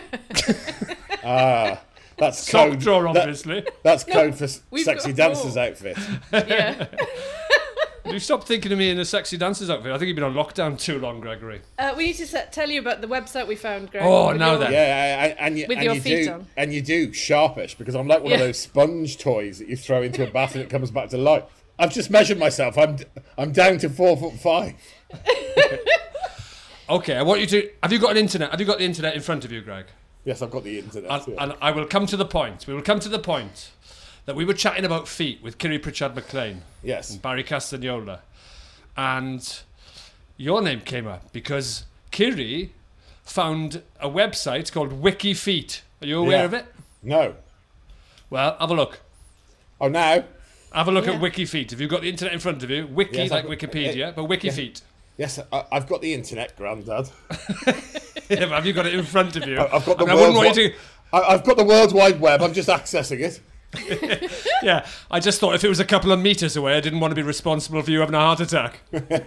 That's sock code, drawer, obviously. That's code for sexy dancer's outfit. Yeah. You stop thinking of me in a sexy dancer's outfit. I think you've been on lockdown too long, Gregory. We need to tell you about the website we found, Greg. Oh, now then. Yeah, and you do, and you do sharpish, because I'm like one of those sponge toys that you throw into a bath and it comes back to life. I've just measured myself. I'm down to 4'5". Okay, I want you to. Have you got an internet? Have you got the internet in front of you, Greg? Yes, I've got the internet. And I will come to the point. We will come to the point that we were chatting about feet with Kiri Pritchard McLean. Yes. And Barry Castagnola. And your name came up because Kiri found a website called WikiFeet. Are you aware of it? No. Well, have a look. Oh, now? Have a look at WikiFeet. Have you got the internet in front of you? Wiki, like Wikipedia, but WikiFeet. Yes, I've got the internet, Grandad. Yeah, but have you got it in front of you? I've got the I've got the World Wide Web. I'm just accessing it. Yeah, I just thought if it was a couple of meters away, I didn't want to be responsible for you having a heart attack.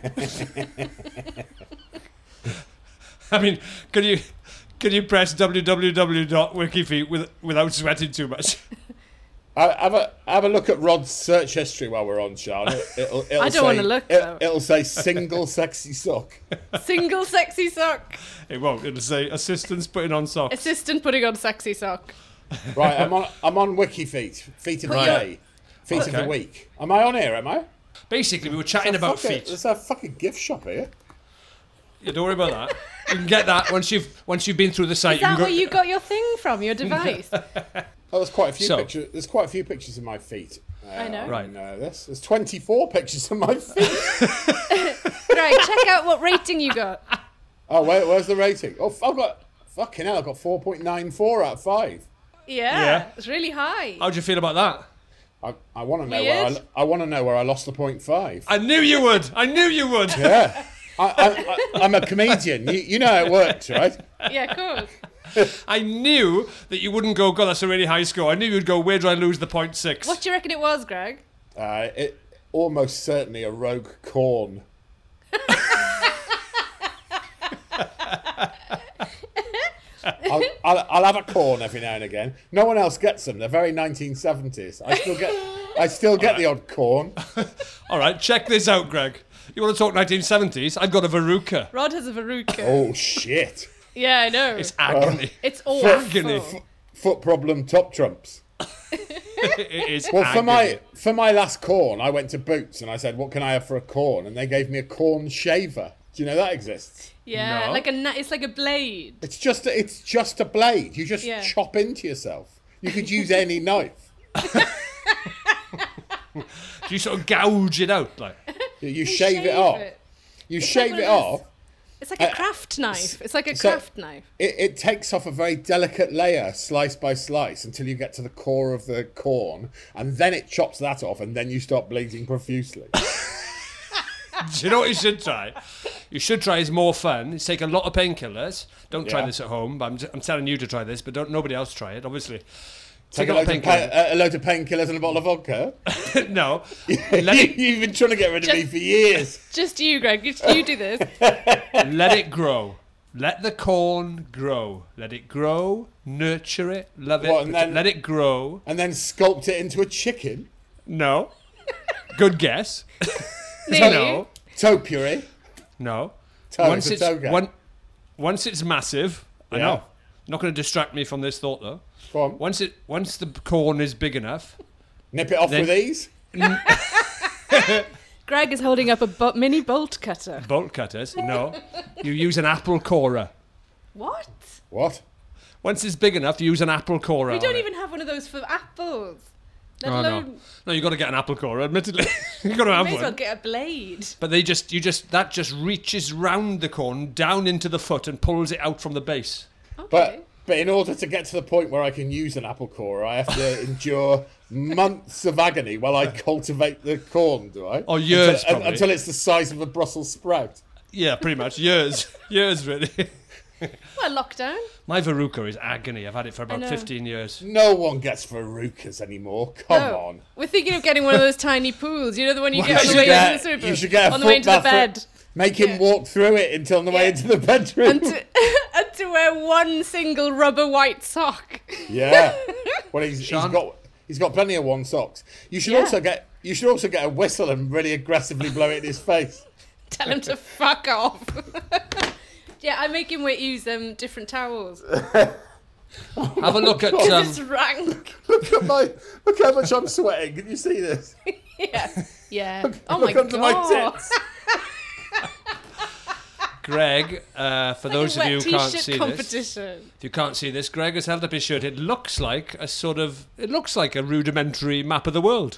I mean, can you press www.wikifeet without sweating too much? Have a look at Rod's search history while we're on, Sean. It'll I don't want to look. It'll say single sexy sock. Single sexy sock. It won't. It'll say assistants putting on socks. Assistant putting on sexy sock. Right, I'm on WikiFeet. Feet of the day. Feet of the week. Am I on here? Am I? Basically, we were chatting about feet. There's a fucking gift shop here. Yeah, don't worry about that. You can get that once you've been through the site. Is that where you got your thing from? Your device? Oh, there's quite a few pictures. There's quite a few pictures of my feet. I know. Right. There's 24 pictures of my feet. Right, check out what rating you got. Oh, where's the rating? Oh, I've got 4.94 out of 5. Yeah, it's really high. How do you feel about that? I want to know I want to know where I lost the 0.5. I knew you would. Yeah. I'm a comedian. You know how it works, right? Yeah, of course. I knew that you wouldn't go, God, that's a really high score. I knew you'd go, where do I lose the 0.6? What do you reckon it was, Greg? It almost certainly a rogue corn. I'll have a corn every now and again. No one else gets them. They're very 1970s. I still get the odd corn. All right, check this out, Greg. You want to talk 1970s? I've got a Veruca. Rod has a Veruca. Oh, shit. Yeah, I know. It's agony. It's all agony. Foot problem top trumps. It is well, agony. for my last corn, I went to Boots and I said, what can I have for a corn? And they gave me a corn shaver. Do you know that exists? Yeah, No. it's like a blade. It's just a blade. You just chop into yourself. You could use any knife. Do you sort of gouge it out? Like you shave it off. You shave it off. It's like a craft knife. It's like a craft knife. It takes off a very delicate layer, slice by slice, until you get to the core of the corn, and then it chops that off, and then you start bleeding profusely. Do you know what you should try? You should try is more fun. It's take a lot of painkillers. Don't try this at home. But I'm telling you to try this, but nobody else try it, obviously. Take a load of painkillers and a bottle of vodka? No. You've been trying to get rid of me for years. Just you, Greg. You do this. Let it grow. Let the corn grow. Let it grow. Nurture it. Love it. Let it grow. And then sculpt it into a chicken? No. Good guess. No. Toe puree? No. Once it's massive, I know. Not going to distract me from this thought, though. Go on. Once the corn is big enough... Nip it off with these? Greg is holding up a mini bolt cutter. Bolt cutters? No. You use an apple corer. What? What? Once it's big enough, you use an apple corer. We don't even have one of those for apples. Let alone... No, you've got to get an apple corer, admittedly. You've got to have You may as one. well get a blade. But that just reaches round the corn, down into the foot, and pulls it out from the base. Okay. But in order to get to the point where I can use an apple corer, I have to endure months of agony while I cultivate the corn, do I? Or years, probably. Until it's the size of a Brussels sprout. Yeah, pretty much. Years, really. Well, lockdown. My verruca is agony. I've had it for about 15 years. No one gets verrucas anymore. Come on. We're thinking of getting one of those tiny pools. You know, the one you get on the way into the super. You should get a on the way into the foot bath bed. Make him walk through it until on the way into the bedroom. And to wear one single rubber white sock. Yeah. Well, he's got plenty of one socks. You should also get a whistle and really aggressively blow it in his face. Tell him to fuck off. Yeah, I make him use different towels. Have a look at This rank. Look how much I'm sweating. Can you see this? Yeah. Look my under my God. tits. Greg, for those of you who can't see this, if you can't see this, Greg has held up his shirt. It looks like a rudimentary map of the world.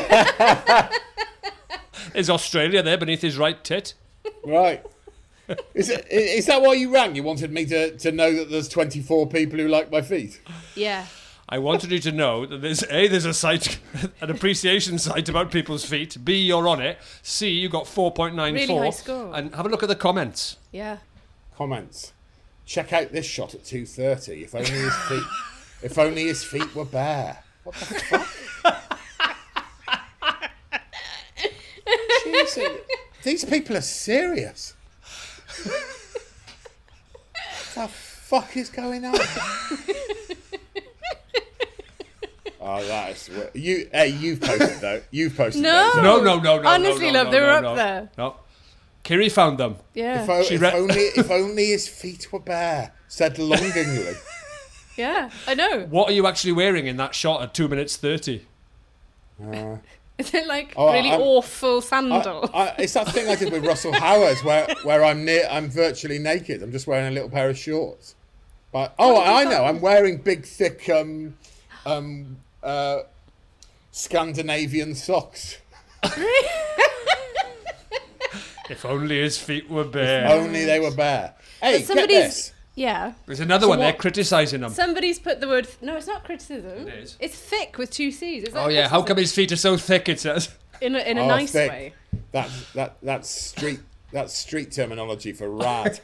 Is Australia there beneath his right tit? Right. Is that why you rang? You wanted me to know that there's 24 people who like my feet? Yeah. I wanted you to know that there's a site, an appreciation site about people's feet. B, you're on it. C, you got 4.94. Really high score. And have a look at the comments. Yeah. Comments. Check out this shot at 2:30. If only his feet were bare. What the fuck? Jesus. These people are serious. What the fuck is going on? Oh, that is you've posted though. You've posted no. those. No. Honestly, love, they were up there. No. Kiri found them. Yeah. If only his feet were bare, said longingly. Yeah, I know. What are you actually wearing in that shot at 2 minutes 30? Is it like awful sandal? It's that thing I did with Russell Howard where I'm virtually naked. I'm just wearing a little pair of shorts. But I know. I'm wearing big, thick Scandinavian socks. If only his feet were bare. If only they were bare. Hey, get this. Yeah. There's another one there criticising them. Somebody's put the word... No, it's not criticism. It is. It's thick with 2 C's. Is that Oh, yeah. How come his feet are so thick, it says? In a nice thick. way. That's street terminology for rad.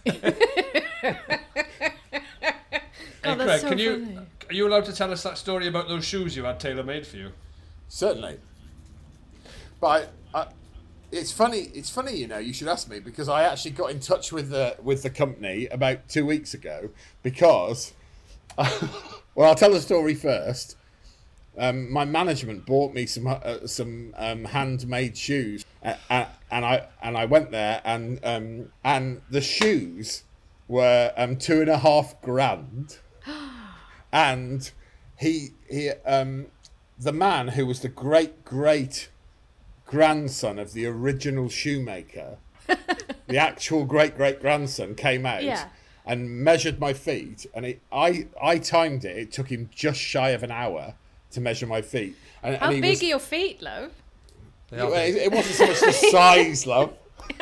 Hey, Craig, are you allowed to tell us that story about those shoes you had tailor-made for you? Certainly. But it's funny, you know, you should ask me, because I actually got in touch with the company about 2 weeks ago because, well, I'll tell the story first. My management bought me some handmade shoes, and I went there, and the shoes were $2.5 grand, and he the man who was the great grandson of the original shoemaker, the actual great grandson, came out and measured my feet, and I timed it. It took him just shy of an hour to measure my feet. And How big are your feet, love? It wasn't so much the size, love.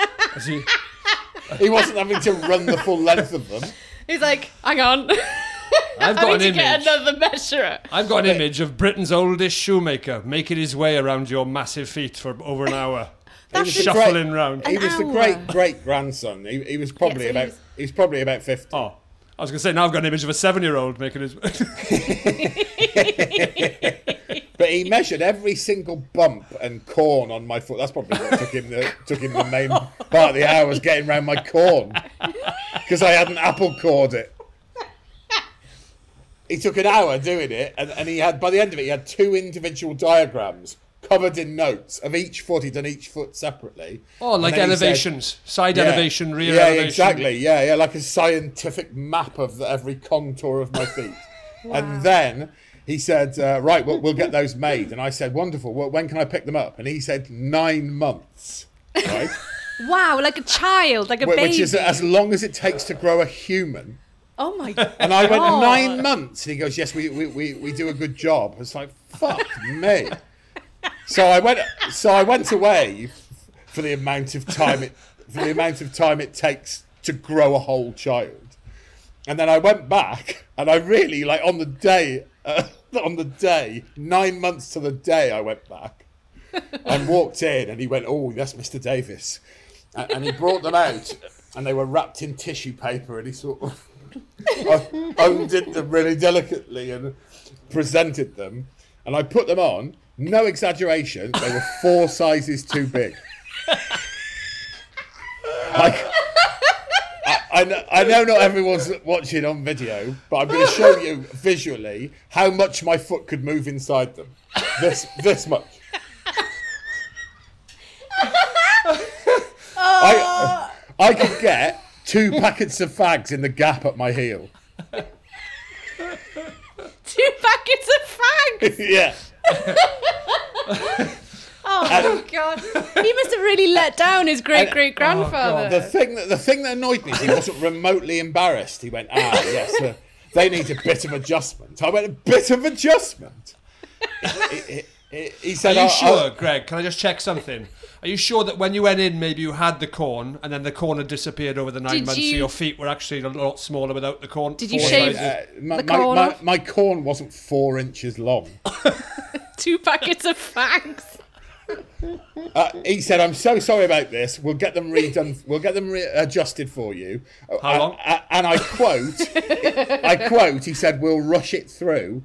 He wasn't having to run the full length of them. He's like, hang on. I've got an image. Get another measurer. I've got an image of Britain's oldest shoemaker making his way around your massive feet for over an hour. Shuffling round. He was the great grandson. He was probably about 50. Oh, I was going to say, now I've got an image of a 7-year-old making his... But he measured every single bump and corn on my foot. That's probably what took him the main part of the hour, was getting around my corn, because I hadn't apple cored it. He took an hour doing it, and he had, by the end of it, he had 2 individual diagrams covered in notes of each foot. He'd done each foot separately. Oh, like elevations, side elevation, rear elevation. Yeah, exactly. Yeah, like a scientific map of every contour of my feet. Wow. And then he said, right, we'll get those made. And I said, wonderful. Well, when can I pick them up? And he said, 9 months. Right? Wow, like a child, like a baby. Which is as long as it takes to grow a human. Oh my God. And I went, 9 months. And he goes, yes, we do a good job. It's like, fuck me. So I went away for the amount of time it takes to grow a whole child. And then I went back, and I really, like, on the day, 9 months to the day I went back and walked in, and he went, oh, that's Mr. Davis. And he brought them out, and they were wrapped in tissue paper, and he sort of undid them really delicately and presented them. And I put them on. No exaggeration, they were 4 sizes too big. Like, I know not everyone's watching on video, but I'm going to show you visually how much my foot could move inside them. This much. I could get 2 packets of fags in the gap at my heel. 2 packets of fags? Yeah. Oh my God! He must have really let down his great-great-grandfather. The thing that annoyed me is he wasn't remotely embarrassed. He went, yes, they need a bit of adjustment. I went, a bit of adjustment? He said, are you sure, Greg? Can I just check something? Are you sure that when you went in, maybe you had the corn, and then the corn had disappeared over the 9 months, so your feet were actually a lot smaller without the corn? Did you shave the corn off? My corn wasn't 4 inches long. 2 packets of fags. He said, I'm so sorry about this. We'll get them redone. We'll get them adjusted for you. How long? And I quote, he said, we'll rush it through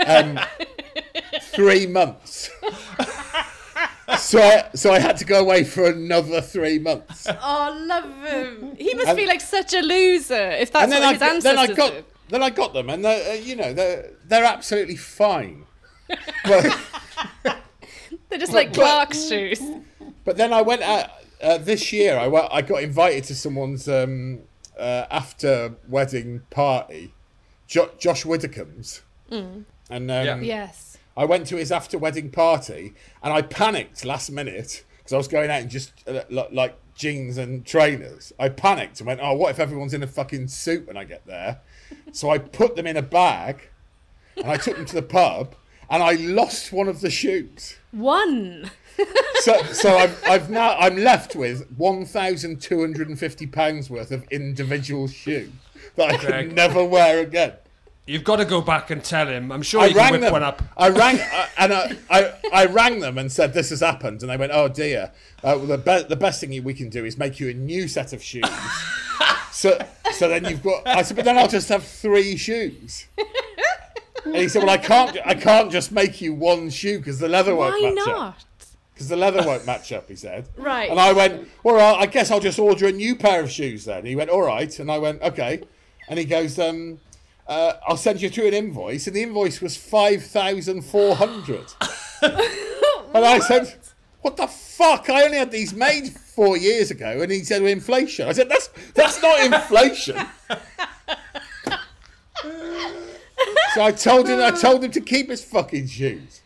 3 months. So I had to go away for another 3 months. Oh, love him. He must be like such a loser if that's what his ancestors did. Then I got them, and they're absolutely fine. But, they're just like Clark's shoes. But then I went out this year. I got invited to someone's after wedding party, Josh Widdicombe's, and yes, I went to his after wedding party, and I panicked last minute because I was going out in just like jeans and trainers. I panicked and went, oh, what if everyone's in a fucking suit when I get there? So I put them in a bag, and I took them to the pub. And I lost one of the shoes. One. So I'm left with £1,250 worth of individual shoe that I can never wear again. You've got to go back and tell him. I'm sure he can whip one up. I rang them and said this has happened, and they went, "Oh dear. The best thing we can do is make you a new set of shoes." so then you've got. I said, but then I'll just have 3 shoes. And he said, well, I can't just make you 1 shoe because the leather won't match up. Why not? Because the leather won't match up, he said. Right. And I went, well, I guess I'll just order a new pair of shoes then. And he went, all right. And I went, okay. And he goes, I'll send you through an invoice. And the invoice was $5,400. And I said, what the fuck? I only had these made 4 years ago. And he said, well, inflation. I said, that's not inflation. So I told him to keep his fucking shoes.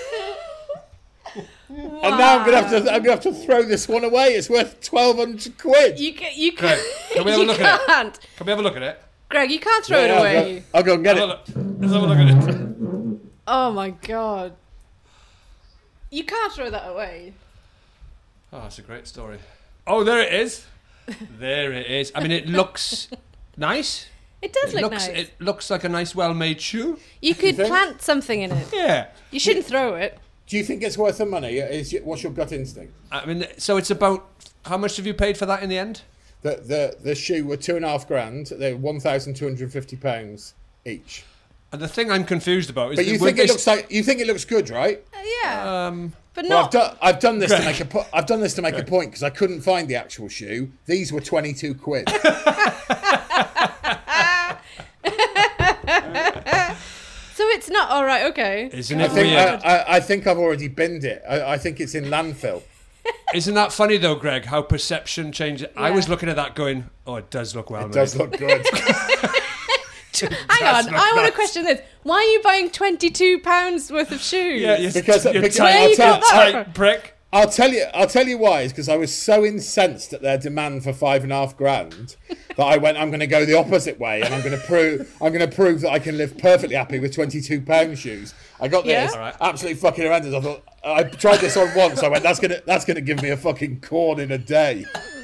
Wow. And now I'm gonna have to throw this one away. It's worth £1,200. You can't. Can we have a look at it? Can we have a look at it? Greg, you can't throw it away. I'll go and get it. Let's have a look at it. Oh my God. You can't throw that away. Oh, that's a great story. Oh, there it is. There it is. I mean, it looks nice. It does look nice. It looks like a nice, well-made shoe. You could plant something in it. Yeah. You shouldn't throw it. Do you think it's worth the money? What's your gut instinct? I mean, so it's about... How much have you paid for that in the end? The shoe were £2,500. They're £1,250 each. And the thing I'm confused about is... But you think it looks good, right? Yeah. But well, not... I've done this to make a point because I couldn't find the actual shoe. These were £22. So it's not All right, okay. Isn't it weird? I think I've already binned it. I think it's in landfill. Isn't that funny though, Greg, how perception changes? Yeah. I was looking at that going, oh, it does look well made. It does look good. Hang on, I want to question this. Why are you buying £22 worth of shoes? Yeah, because where you got that from? Prick. I'll tell you why. Is because I was so incensed at their demand for $5,500 that I went, I'm going to go the opposite way, and I'm going to prove that I can live perfectly happy with £22 shoes. I got this absolutely fucking horrendous. I thought I tried this on once. I went, that's gonna give me a fucking corn in a day.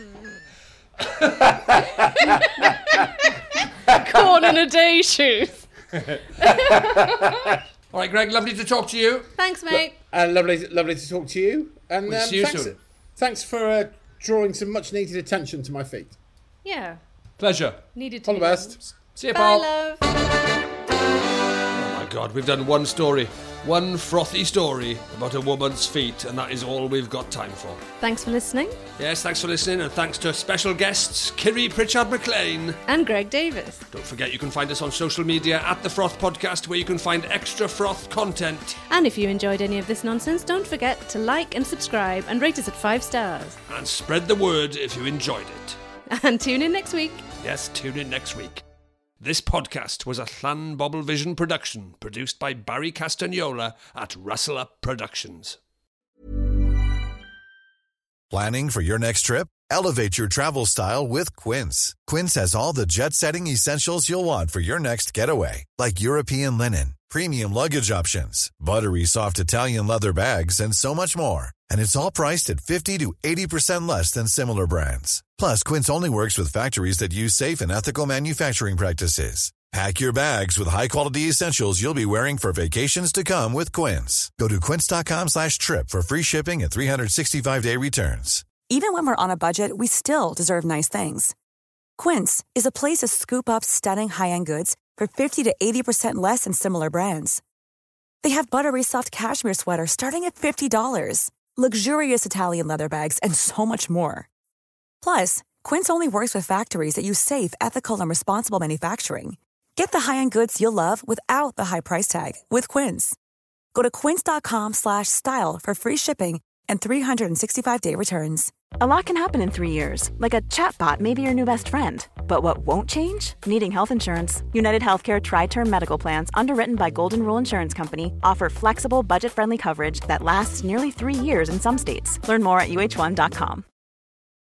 Corn in a day shoes. All right, Greg, lovely to talk to you. Thanks, mate. And lovely to talk to you. And we'll see you soon. Thanks for drawing some much needed attention to my feet. Yeah. Pleasure. Needed to. All the best. See you, Bye, Paul. love. Oh my God, we've done one story. One frothy story about a woman's feet, and that is all we've got time for. Thanks for listening. Yes, thanks for listening, and thanks to special guests, Kiri Pritchard McLean. And Greg Davis. Don't forget you can find us on social media at The Froth Podcast, where you can find extra Froth content. And if you enjoyed any of this nonsense, don't forget to like and subscribe and rate us at 5 stars. And spread the word if you enjoyed it. And tune in next week. Yes, tune in next week. This podcast was a Llanbobl Vision production, produced by Barry Castagnola at Rustle Up Productions. Planning for your next trip? Elevate your travel style with Quince. Quince has all the jet-setting essentials you'll want for your next getaway, like European linen, premium luggage options, buttery soft Italian leather bags, and so much more. And it's all priced at 50 to 80% less than similar brands. Plus, Quince only works with factories that use safe and ethical manufacturing practices. Pack your bags with high-quality essentials you'll be wearing for vacations to come with Quince. Go to quince.com/trip for free shipping and 365-day returns. Even when we're on a budget, we still deserve nice things. Quince is a place to scoop up stunning high-end goods for 50 to 80% less than similar brands. They have buttery soft cashmere sweaters starting at $50, luxurious Italian leather bags, and so much more. Plus, Quince only works with factories that use safe, ethical, and responsible manufacturing. Get the high-end goods you'll love without the high price tag with Quince. Go to quince.com/style for free shipping and 365-day returns. A lot can happen in 3 years, like a chatbot may be your new best friend. But what won't change? Needing health insurance. United Healthcare Tri-Term Medical Plans, underwritten by Golden Rule Insurance Company, offer flexible, budget-friendly coverage that lasts nearly 3 years in some states. Learn more at uh1.com.